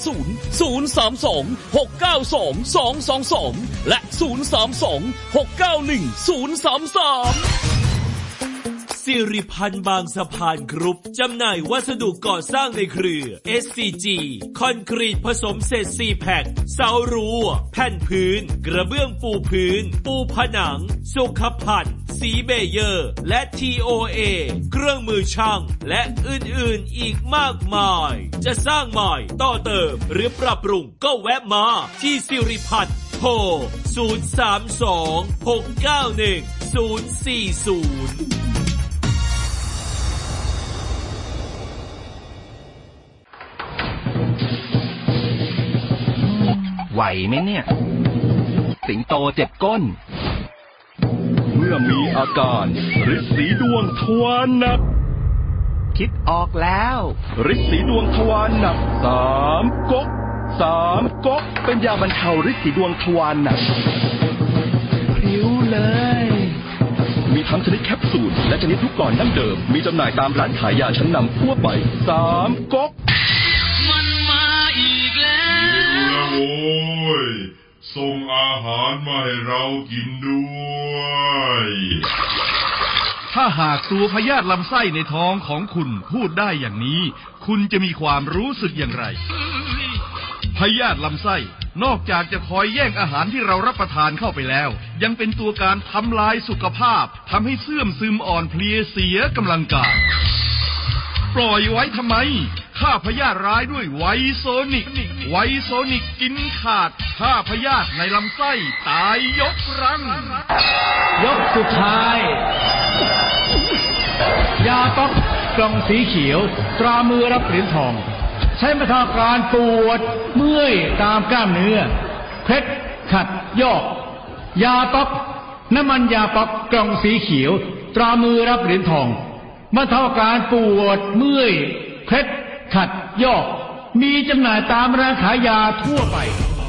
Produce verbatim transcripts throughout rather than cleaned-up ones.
ศูนย์ ศูนย์ สาม สอง หก เก้า สอง สอง สอง สองและศูนย์ สาม สอง หก เก้า หนึ่ง ศูนย์ สาม สามสิริพันธ์บางสะพานกรุ๊ปจำหน่ายวัสดุก่อสร้างในเครือ เอส ซี จี คอนกรีตผสมเศษ ซี แพ็ค เสารั้วแผ่นพื้นกระเบื้องปูพื้นปูผนังสุขภัณฑ์สีเบเยอร์และ ที โอ เอ เครื่องมือช่างและอื่นๆอีกมากมายจะสร้างใหม่ต่อเติมหรือปรับปรุงก็แวะมาที่สิริพันธ์โทร ศูนย์ สาม สอง หก เก้า หนึ่ง ศูนย์ สี่ ศูนย์ไหวไหมเนี่ยสิงโตเจ็บก้นเมื่อมีอาการฤทธิ์สีดวงทวารหนักคิดออกแล้วฤทธิ์สีดวงทวารหนักสามก๊กสามก๊กเป็นยาบรรเทาฤทธิ์สีดวงทวารหนักพริ้วเลยมีทั้งชนิดแคปซูลและชนิดลูกกลอนดั้งเดิมมีจำหน่ายตามร้านขายยาชั้นนำทั่วไปสามก๊กมันมาอีกแล้วโอ้ยส่งอาหารมาให้เรากินด้วยถ้าหากตัวพยาธิลำไส้ในท้องของคุณพูดได้อย่างนี้คุณจะมีความรู้สึกอย่างไรพยาธิลำไส้นอกจากจะคอยแย่งอาหารที่เรารับประทานเข้าไปแล้วยังเป็นตัวการทำลายสุขภาพทำให้เสื่อมซึมอ่อนเพลียเสียกำลังกายปล่อยไว้ทำไมฆ่าพยาธิร้ายด้วยไวโซนิกไวโซนิกกินขาดฆ่าพยาธิในลำไส้ตายยกรังยกสุดท้ายยาต๊อกกล่องสีเขียวตรามือรับเหรียญทองใช้บรรเทาอาการปวดเมื่อยตามกล้ามเนื้อเคล็ดขัดยอกยาต๊อกน้ำมันยาต๊อกกล่องสีเขียวตรามือรับเหรียญทองบรรเทาอาการปวดเมื่อยเคล็ดขัดยอกมีจำหน่ายตามร้านขายยาทั่วไป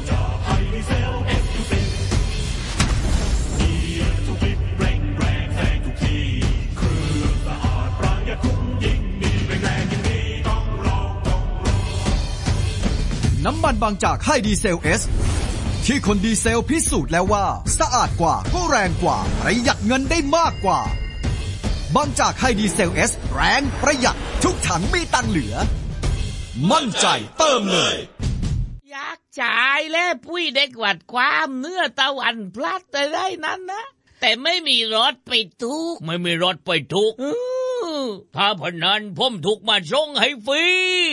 น้ำมันบางจากไฮดีเซลเอสที่คนดีเซลพิสูจน์แล้วว่าสะอาดกว่าก็แรงกว่าประหยัดเงินได้มากกว่าบางจากไฮดีเซลเอสแรงประหยัดทุกถังมีตังเหลือมั่นใจเติมเลยอยากจ่ายแล้วปุ้ยเด็กวัดความเนื้อตะวันพลัดแต่ได้นั้นนะแต่ไม่มีรถไปทุกไม่มีรถไปทุกถ้าพนันผมถูกมาส่งให้ฟรี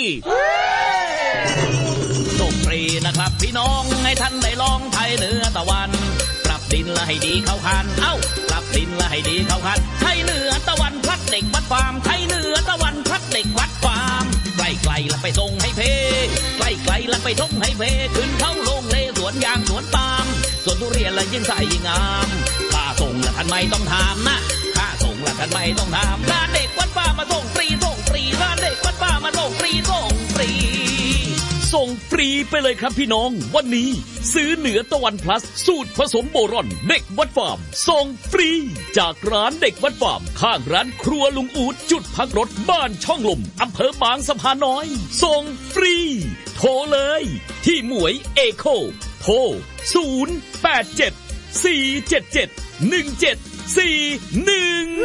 ส่งฟรีนะครับพี่น้องให้ท่านได้ลองไทยเนื้อตะวันปรับดินละให้ดีเข้าคันเอ้าปรับดินละให้ดีเข้าคันไทยเนื้อตะวันพลัดเด็กวัดฟาร์มไทยเนื้อตะวันพลัดเด็กวัดฟาร์มไกลๆละไปส่งให้เพไกลๆละไปส่งให้เพขึ้นเข้าโรงเลสวนยางสวนปาล์มสวนทุเรียนละยิ่งใสยิ่งงามค่าส่งละท่านไม่ต้องถามนะค่าส่งละท่านไม่ต้องถามร้านเด็กวัดฟาร์มมาส่งฟรีส่งฟรีร้านเด็กวัดฟาร์มมาส่งฟรีส่งฟรีส่งฟรีไปเลยครับพี่น้องวันนี้ซื้อเหนือตะวันพลัสสูตรผสมโบรอนเด็กวัดฟาร์มส่งฟรีจากร้านเด็กวัดฟาร์มข้างร้านครัวลุงอูดจุดพักรถบ้านช่องลมอำเภอบางสะพานน้อยส่งฟรีโทรเลยที่หมวยเอโคโทรศูนย์ แปด เจ็ด สี่ เจ็ด เจ็ด หนึ่ง เจ็ด สี่ หนึ่ง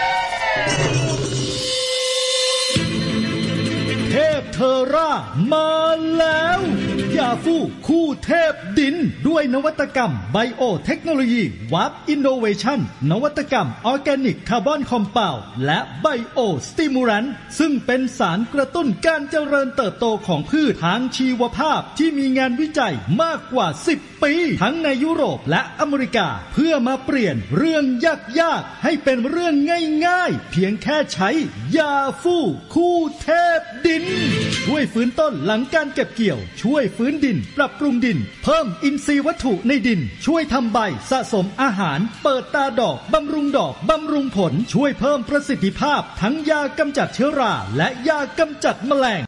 เทพเทอร่ามาแล้วยาฟูคู่เทพดินด้วยนวัตกรรมไบโอเทคโนโลยีวับอินโนเวชันนวัตกรรมออร์แกนิกคาร์บอนคอมเพลด์และไบโอสติมูรันซึ่งเป็นสารกระตุ้นการเจริญเติบโตของพืชทางชีวภาพที่มีงานวิจัยมากกว่าสิบปีทั้งในยุโรปและอเมริกาเพื่อมาเปลี่ยนเรื่องยากๆให้เป็นเรื่องง่ายๆเพียงแค่ใช้ยาฟูคู่เทพดินช่วยฟื้นต้นหลังการเก็บเกี่ยวช่วยฟื้นดินปรับปรุงดินเพิ่มอินทรีย์วัตถุในดินช่วยทำใบสะสมอาหารเปิดตาดอกบำรุงดอกบำรุงผลช่วยเพิ่มประสิทธิภาพทั้งยากำจัดเชื้อราและยากำจัดแมลง